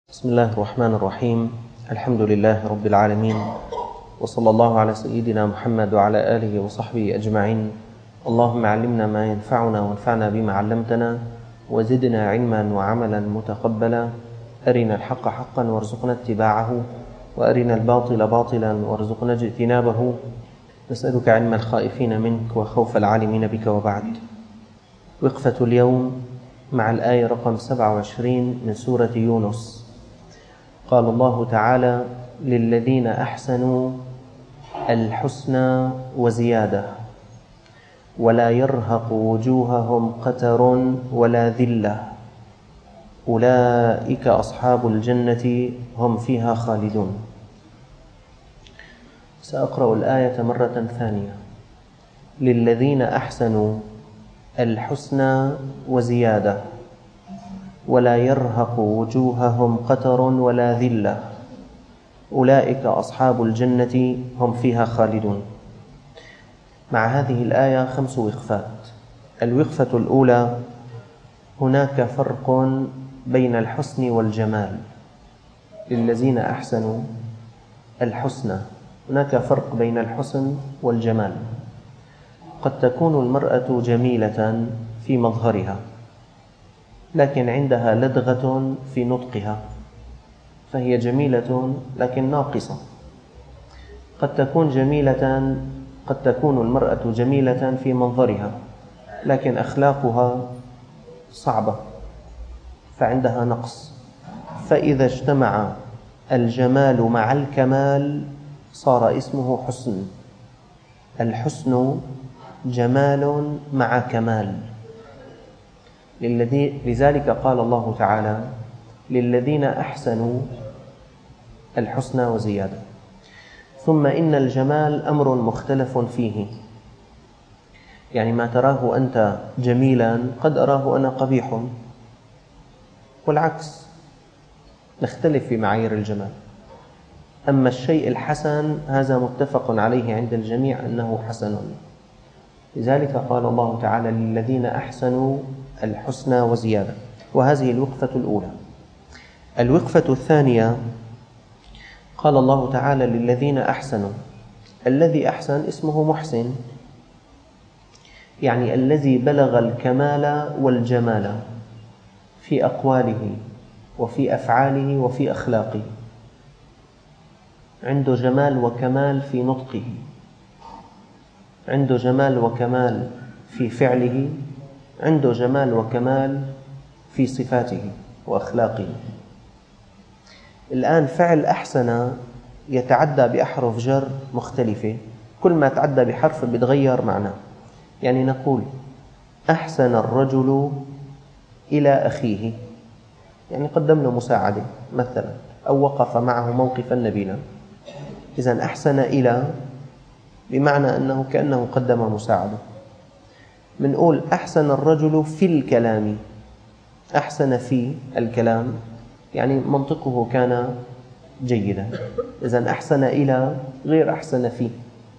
بسم الله الرحمن الرحيم. الحمد لله رب العالمين، وصلى الله على سيدنا محمد وعلى آله وصحبه أجمعين. اللهم علمنا ما ينفعنا وانفعنا بما علمتنا، وزدنا علما وعملا متقبلا. أرنا الحق حقا وارزقنا اتباعه، وأرنا الباطل باطلا وارزقنا اجتنابه. نسألك علم الخائفين منك وخوف العالمين بك. وبعد، وقفة اليوم مع الآية رقم 27 من سورة يونس. قال الله تعالى: للذين أحسنوا الحسنى وزيادة ولا يرهق وجوههم قتر ولا ذلة أولئك أصحاب الجنة هم فيها خالدون. سأقرأ الآية مرة ثانية. للذين أحسنوا الحسنى وزيادة ولا يرهق وجوههم قتر ولا ذلة أولئك أصحاب الجنة هم فيها خالدون. مع هذه الآية 5 وقفات. الوقفة الأولى: هناك فرق بين الحسن والجمال. للذين أحسنوا الحسنى، هناك فرق بين الحسن والجمال. قد تكون المرأة جميلة في مظهرها، لكن عندها لدغة في نطقها، فهي جميلة لكن ناقصة. قد تكون المرأة جميلة في منظرها، لكن أخلاقها صعبة، فعندها نقص. فإذا اجتمع الجمال مع الكمال صار اسمه حسن. الحسن جمال مع كمال. لذلك قال الله تعالى: للذين أحسنوا الحسنى وزيادة. ثم إن الجمال أمر مختلف فيه، يعني ما تراه أنت جميلا قد أراه أنا قبيح، والعكس، نختلف في معايير الجمال. أما الشيء الحسن هذا متفق عليه عند الجميع أنه حسن. لذلك قال الله تعالى: للذين أحسنوا الحسنى وزيادة. وهذه الوقفة الأولى. الوقفة الثانية: قال الله تعالى: للذين أحسنوا. الذي أحسن اسمه محسن، يعني الذي بلغ الكمال والجمال في أقواله وفي أفعاله وفي أخلاقه. عنده جمال وكمال في نطقه، عنده جمال وكمال في فعله، عنده جمال وكمال في صفاته وأخلاقه. الآن فعل أحسن يتعدى بأحرف جر مختلفة، كل ما تعدى بحرف بيتغير معناه. يعني نقول: أحسن الرجل إلى أخيه، يعني قدم له مساعدة مثلا، أو وقف معه موقفا نبيلا. إذن أحسن إلى بمعنى أنه كأنه قدم مساعدة. منقول: أحسن الرجل في الكلام. أحسن في الكلام يعني منطقه كان جيدا. إذن أحسن إلى غير أحسن في.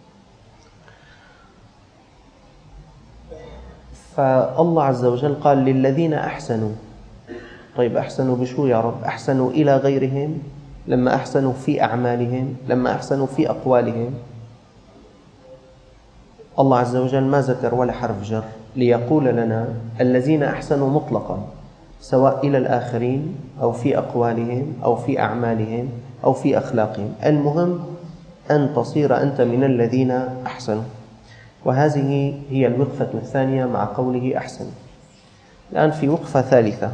فالله عز وجل قال: للذين أحسنوا. طيب أحسنوا بشو يا رب؟ أحسنوا إلى غيرهم، لما أحسنوا في أعمالهم، لما أحسنوا في أقوالهم. الله عز وجل ما ذكر ولا حرف جر ليقول لنا الذين أحسنوا مطلقا، سواء إلى الآخرين أو في أقوالهم أو في أعمالهم أو في أخلاقهم. المهم أن تصير أنت من الذين أحسنوا. وهذه هي الوقفة الثانية مع قوله أحسن. الآن في وقفة ثالثة.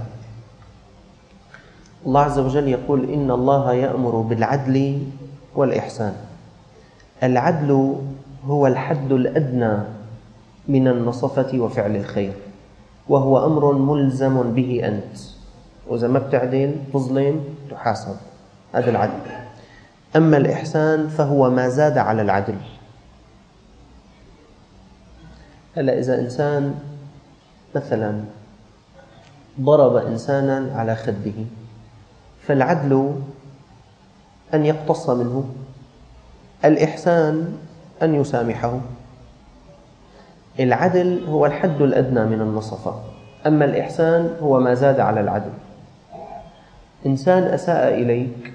الله عز وجل يقول: إن الله يأمر بالعدل والإحسان. العدل هو الحد الأدنى من النصفة وفعل الخير، وهو أمر ملزم به أنت، وإذا ما بتعدل تظلم تحاسب. هذا العدل. أما الإحسان فهو ما زاد على العدل. هلا إذا إنسان مثلا ضرب إنسانا على خده، فالعدل أن يقتص منه، الإحسان أن يسامحه. العدل هو الحد الأدنى من النصفة، أما الإحسان هو ما زاد على العدل. إنسان أساء إليك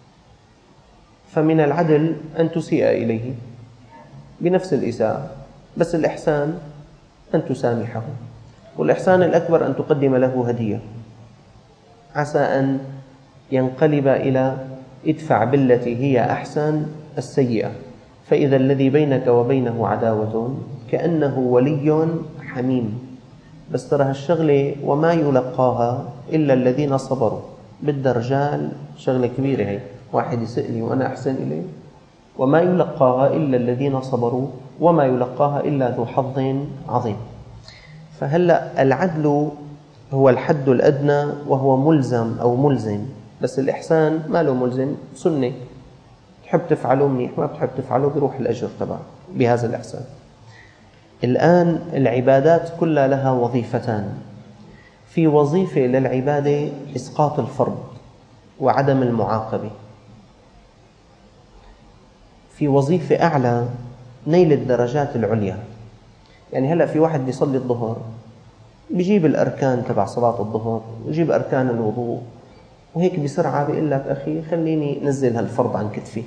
فمن العدل أن تسيء إليه بنفس الإساءة، بس الإحسان أن تسامحه، والإحسان الأكبر أن تقدم له هدية، عسى أن ينقلب إلى ادفع بالتي هي أحسن السيئة، فإذا الذي بينك وبينه عداوة كأنه ولي حميم. بس ترى هالشغلة وما يلقاها إلا الذين صبروا، بدها رجال، شغلة كبيرة هي، واحد يسألي وأنا أحسن إليه، وما يلقاها إلا الذين صبروا وما يلقاها إلا ذو حظ عظيم. فهلأ العدل هو الحد الأدنى وهو ملزم أو ملزم، بس الإحسان ما له ملزم، سنة، تحب تفعله منيح، ما بتحب تفعله بيروح الأجر تبعه بهذا الإحسان. الآن العبادات كلها لها وظيفتان، في وظيفة للعبادة إسقاط الفرض وعدم المعاقبة، في وظيفة أعلى نيل الدرجات العليا. يعني هلأ في واحد بيصلي الظهر بيجيب الأركان تبع صلاة الظهر ويجيب أركان الوضوء وهيك بسرعة بيقول لك أخي خليني نزل هالفرض عن كتفي،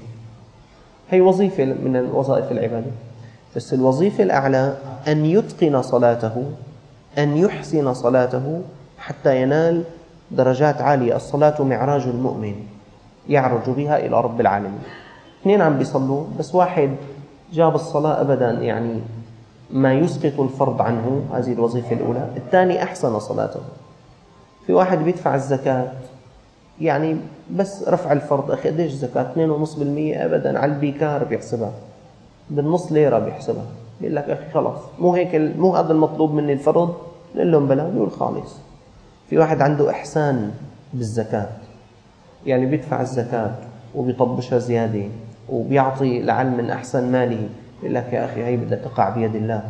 هي وظيفة من وظائف العبادة. بس الوظيفة الأعلى أن يتقن صلاته، أن يحسن صلاته حتى ينال درجات عالية. الصلاة معراج المؤمن يعرج بها إلى رب العالمين. اثنين عم بيصلوا بس واحد جاب الصلاة أبدا، يعني ما يسقط الفرض عنه، هذه الوظيفة الأولى. الثاني أحسن صلاته. في واحد بيدفع الزكاة، يعني بس رفع الفرض، أخي قديش زكاة؟ 2.5% أبدا، على البيكار بيحسبها، بالنص ليرة بيحسبها، بيقول لك أخي خلاص مو هيك، مو هذا المطلوب مني الفرض، نقول لهم بلا، نقول خالص. في واحد عنده إحسان بالزكاة، يعني بيدفع الزكاة وبيطبشها زيادة وبيعطي لعل من أحسن ماله، بيقول لك يا أخي هي بدها تقع بيد الله،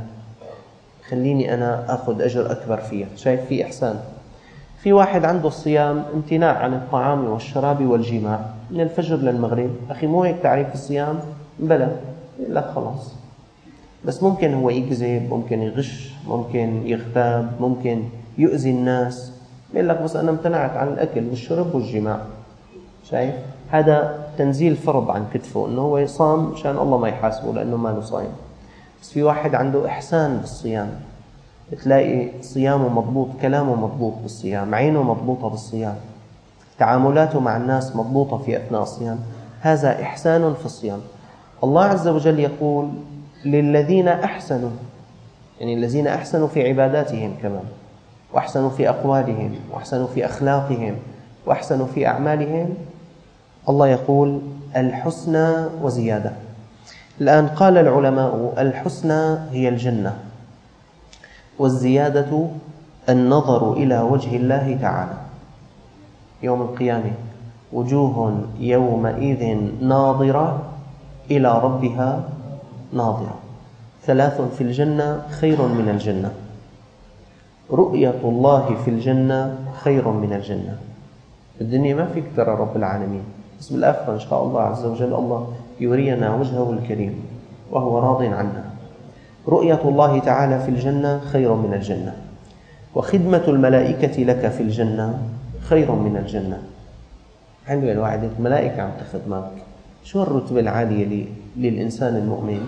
خليني أنا أخذ أجر أكبر فيها. شايف في إحسان. في واحد عنده الصيام امتناع عن الطعام والشراب والجماع من الفجر للمغرب، أخي مو هيك تعريف الصيام؟ بلا، يقول لك خلاص. بس ممكن هو يكذب، ممكن يغش، ممكن يغتاب، ممكن يؤذي الناس، يقول لك بس أنا امتنعت عن الأكل والشرب والجماع. شايف؟ هذا تنزيل فرض عن كتفه، أنه هو يصام مشان الله ما يحاسبه لأنه ما له صايم. بس في واحد عنده إحسان بالصيام، تلاقي صيامه مضبوط، كلامه مضبوط بالصيام، عينه مضبوطة بالصيام، تعاملاته مع الناس مضبوطة في أثناء الصيام. هذا إحسان في الصيام. الله عز وجل يقول للذين أحسنوا، يعني الذين أحسنوا في عباداتهم كمان، وأحسنوا في أقوالهم، وأحسنوا في أخلاقهم، وأحسنوا في أعمالهم، الله يقول الحسنى وزيادة. الآن قال العلماء الحسنى هي الجنة، والزيادة النظر إلى وجه الله تعالى يوم القيامة. وجوه يومئذ ناظرة إلى ربها ناظرة. 3 في الجنة خير من الجنة. رؤية الله في الجنة خير من الجنة. الدنيا ما فيك ترى رب العالمين، بس بالآخرة إن شاء الله عز وجل الله يرينا وجهه الكريم وهو راض عنا. رؤية الله تعالى في الجنة خير من الجنة، وخدمة الملائكة لك في الجنة خير من الجنة. حلو الواحد، الملائكة عم تخدمك، شو الرتبة العالية للإنسان المؤمن.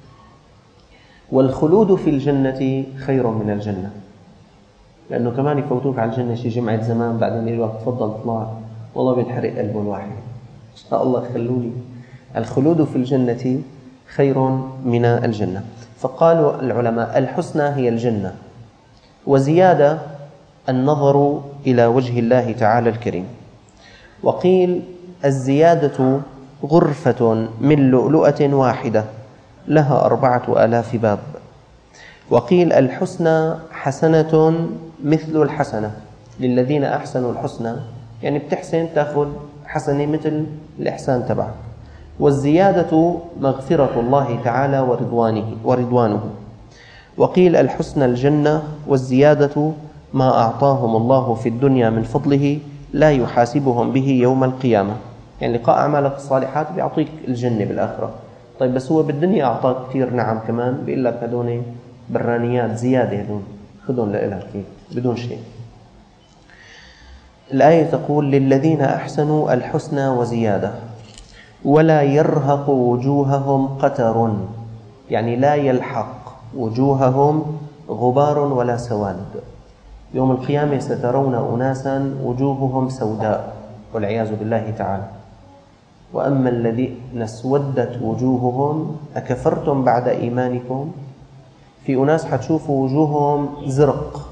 والخلود في الجنة خير من الجنة، لأنه كمان يفوتوك على الجنة شي جمعة زمان بعدين يقول لك تفضل اطلع، والله بينحرق قلبه الواحد، إن شاء الله خلولي. الخلود في الجنة خير من الجنة. فقالوا العلماء الحسنى هي الجنة، وزيادة النظر إلى وجه الله تعالى الكريم. وقيل الزيادة غرفة من لؤلؤة واحدة لها 4000 باب. وقيل الحسنى حسنة مثل الحسنة، للذين أحسنوا الحسنى، يعني بتحسن تأخذ حسنة مثل الإحسان تبعك. والزيادة مغفرة الله تعالى ورضوانه. وقيل الحسنى الجنة، والزيادة ما أعطاهم الله في الدنيا من فضله لا يحاسبهم به يوم القيامة، يعني لقاء أعمالك الصالحات بيعطيك الجنة بالآخرة. طيب بس هو بالدنيا أعطاك كثير نعم كمان، بيقول لك هدول برانيات زيادة، هدول خذهم لإلك بدون شيء. الآية تقول: للذين أحسنوا الحسنى وزيادة ولا يرهق وجوههم قتر، يعني لا يلحق وجوههم غبار ولا سواد. يوم القيامة سترون أناسا وجوههم سوداء والعياذ بالله تعالى. وأما الذين اسودت وجوههم أكفرتم بعد إيمانكم. في أناس حتشوفوا وجوههم زرق،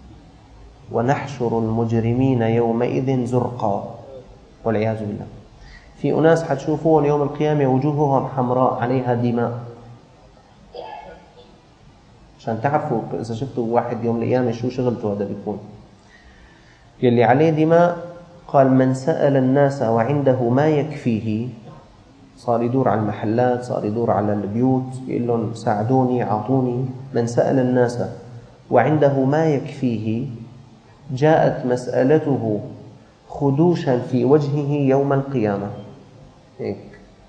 ونحشر المجرمين يومئذ زرقا والعياذ بالله. في أناس حتشوفوهم يوم القيامة وجوههم حمراء عليها دماء، عشان تعرفوا إذا شفتوا واحد يوم القيامة شو شغلته هذا بيكون. يلي عليه دماء قال: من سأل الناس وعنده ما يكفيه، صار يدور على المحلات، صار يدور على البيوت، يقول لهم ساعدوني أعطوني. من سأل الناس وعنده ما يكفيه جاءت مسألته خدوشا في وجهه يوم القيامة. هيك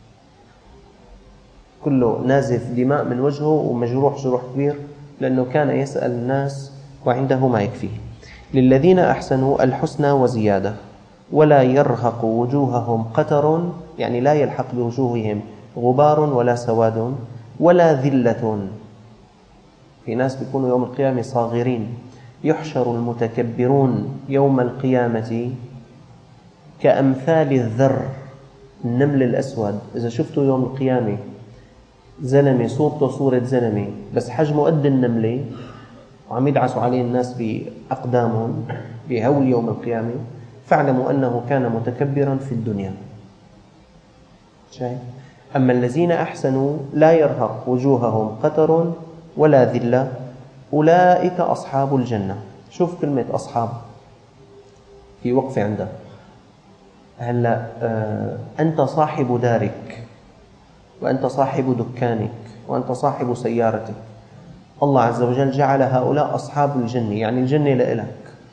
كله نازف دماء من وجهه ومجروح جروح كبير، لأنه كان يسأل الناس وعنده ما يكفيه. للذين أحسنوا الحسنى وزيادة ولا يرهق وجوههم قتر، يعني لا يلحق بوجوههم غبار ولا سواد ولا ذلة. في ناس بيكونوا يوم القيامة صاغرين. يحشر المتكبرون يوم القيامة كأمثال الذر، النمل الأسود. إذا شفتوا يوم القيامة زلمة صورته صورة زلمة بس حجمه قد النملة وعم يدعسوا عليه الناس بأقدامهم بهول يوم القيامة، فاعلموا أنه كان متكبرا في الدنيا. شايف؟ أما الذين أحسنوا لا يرهق وجوههم قتر ولا ذلة أولئك أصحاب الجنة. شوف كلمة أصحاب في وقفة عندها. هلأ أنت صاحب دارك، وأنت صاحب دكانك، وأنت صاحب سيارتك. الله عز وجل جعل هؤلاء أصحاب الجنة، يعني الجنة لإلك،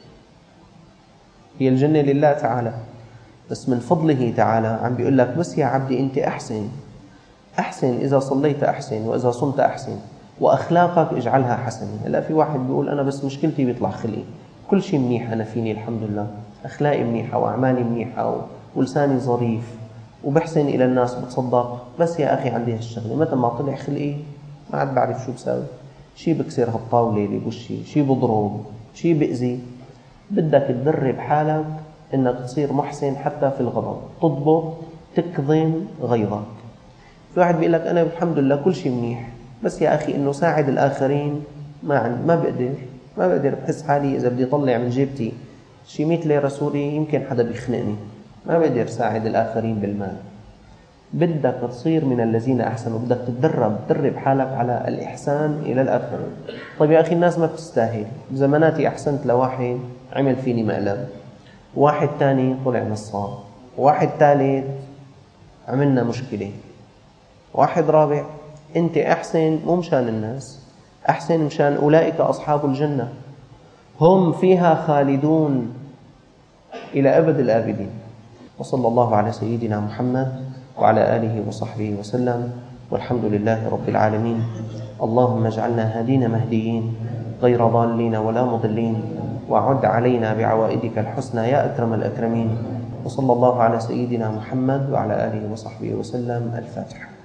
هي الجنة لله تعالى. بس من فضله تعالى عم بيقول لك: بس يا عبدي أنت أحسن، أحسن إذا صليت أحسن، وإذا صمت أحسن، وأخلاقك اجعلها حسنة. هلا في واحد بيقول: أنا بس مشكلتي بيطلع خلقي، كل شيء منيح أنا فيني الحمد لله، أخلاقي منيحة وأعمالي منيحة ولساني ظريف وبحسن إلى الناس بتصدق، بس يا أخي عندي هالشغلة متى ما طلع خلقي ما عاد بعرف شو بساوي، شي بكسر هالطاولة اللي بوشي، شي بضرب، شي بأذي. بدك تدرب حالك إنك تصير محسن حتى في الغضب، تضبط تكظم غيظك. في واحد بيقول لك: أنا الحمد لله كل شيء منيح، بس يا أخي إنه ساعد الآخرين ما بقدر، بحس حالي إذا بدي أطلع من جيبتي شي 100 ليرة سوري يمكن حدا بيخنقني، ما بقدر ساعد الآخرين بالمال. بدك تصير من الذين أحسنوا، بدك تدرب حالك على الإحسان إلى الآخرين. طيب يا أخي الناس ما بتستاهل. بزماناتي أحسنت لواحد عمل فيني مقلب، واحد تاني طلع نصاب، واحد ثالث عملنا مشكلة، واحد رابع. أنت أحسن مو مشان الناس، أحسن مشان أولئك أصحاب الجنة هم فيها خالدون إلى أبد الآبدين. وصلى الله على سيدنا محمد وعلى آله وصحبه وسلم، والحمد لله رب العالمين. اللهم اجعلنا هادين مهديين غير ضالين ولا مضلين، وعد علينا بعوائدك الحسنى يا أكرم الأكرمين. وصلى الله على سيدنا محمد وعلى آله وصحبه وسلم. الفاتحة.